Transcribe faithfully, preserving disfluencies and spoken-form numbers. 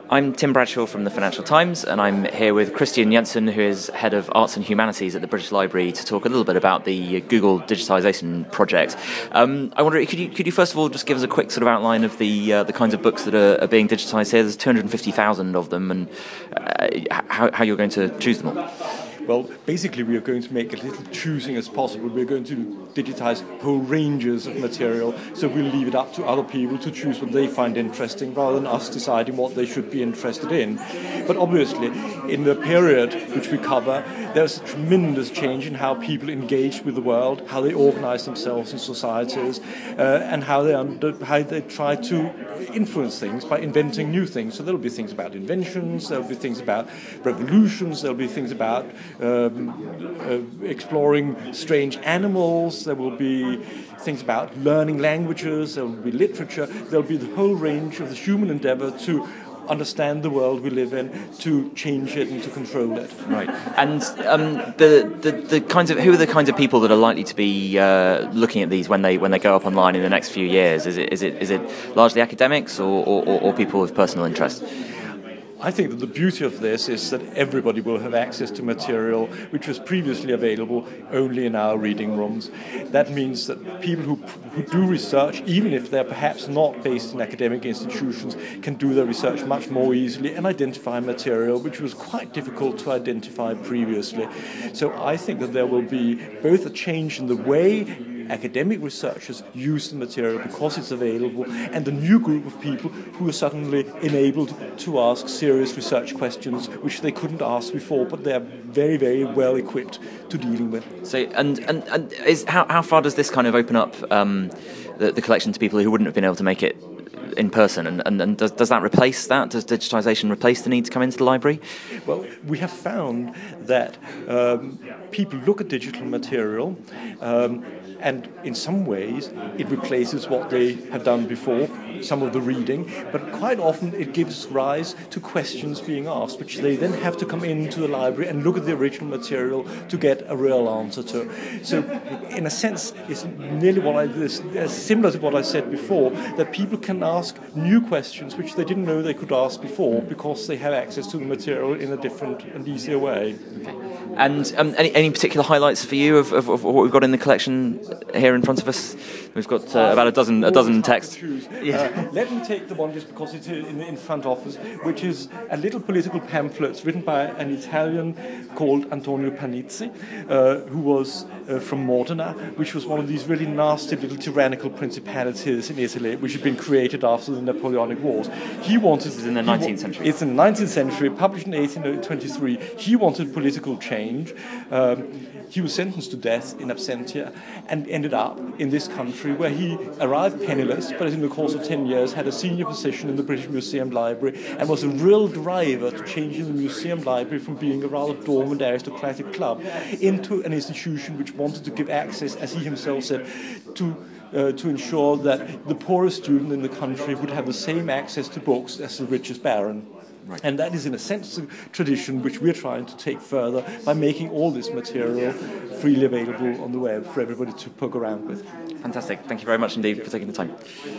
I'm Tim Bradshaw from the Financial Times, and I'm here with Christian Jensen, who is Head of Arts and Humanities at the British Library, to talk a little bit about the Google digitisation project. Um, I wonder, could you could you first of all just give us a quick sort of outline of the uh, the kinds of books that are, are being digitised here? There's two hundred fifty thousand of them, and uh, how, how you're going to choose them all. Well, basically we are going to make as little choosing as possible. We're going to digitize whole ranges of material, so we'll leave it up to other people to choose what they find interesting rather than us deciding what they should be interested in. But obviously, in the period which we cover, there's a tremendous change in how people engage with the world, how they organize themselves in societies, uh, and how they, under, how they try to influence things by inventing new things. So there'll be things about inventions, there'll be things about revolutions, there'll be things about Um, uh, exploring strange animals, there will be things about learning languages, there will be literature, there'll be the whole range of the human endeavor to understand the world we live in, to change it and to control it. Right. And um, the, the the kinds of who are the kinds of people that are likely to be uh, looking at these when they when they go up online in the next few years? Is it is it is it largely academics or, or, or people with personal interest? I think that the beauty of this is that everybody will have access to material which was previously available only in our reading rooms. That means that people who, who do research, even if they're perhaps not based in academic institutions, can do their research much more easily and identify material which was quite difficult to identify previously. So I think that there will be both a change in the way academic researchers use the material because it's available, and a new group of people who are suddenly enabled to ask serious research questions which they couldn't ask before, but they're very, very well equipped to dealing with. So, and and, and is how how far does this kind of open up um, the, the collection to people who wouldn't have been able to make it in person, and, and, and does, does that replace that? Does digitisation replace the need to come into the library? Well, we have found that um, people look at digital material um, and in some ways it replaces what they have done before, some of the reading, but quite often it gives rise to questions being asked, which they then have to come into the library and look at the original material to get a real answer to. So in a sense, it's nearly what I, this, similar to what I said before, that people can ask new questions which they didn't know they could ask before because they have access to the material in a different and easier way. Okay. And um, any, any particular highlights for you of, of, of what we've got in the collection here in front of us? We've got uh, about a dozen a dozen texts. Yeah. Uh, let me take the one just because it's in, in front of us, which is a little political pamphlet written by an Italian called Antonio Panizzi, uh, who was uh, from Modena, which was one of these really nasty little tyrannical principalities in Italy, which had been created after the Napoleonic Wars. He wanted... This is in the nineteenth century. It's in the nineteenth century, published in eighteen twenty-three. He wanted political change. Um, he was sentenced to death in absentia and ended up in this country where he arrived penniless, but in the course of ten years had a senior position in the British Museum Library and was a real driver to changing the museum library from being a rather dormant aristocratic club into an institution which wanted to give access, as he himself said, to Uh, to ensure that the poorest student in the country would have the same access to books as the richest baron. Right. And that is, in a sense, a tradition which we're trying to take further by making all this material freely available on the web for everybody to poke around with. Fantastic. Thank you very much indeed for taking the time.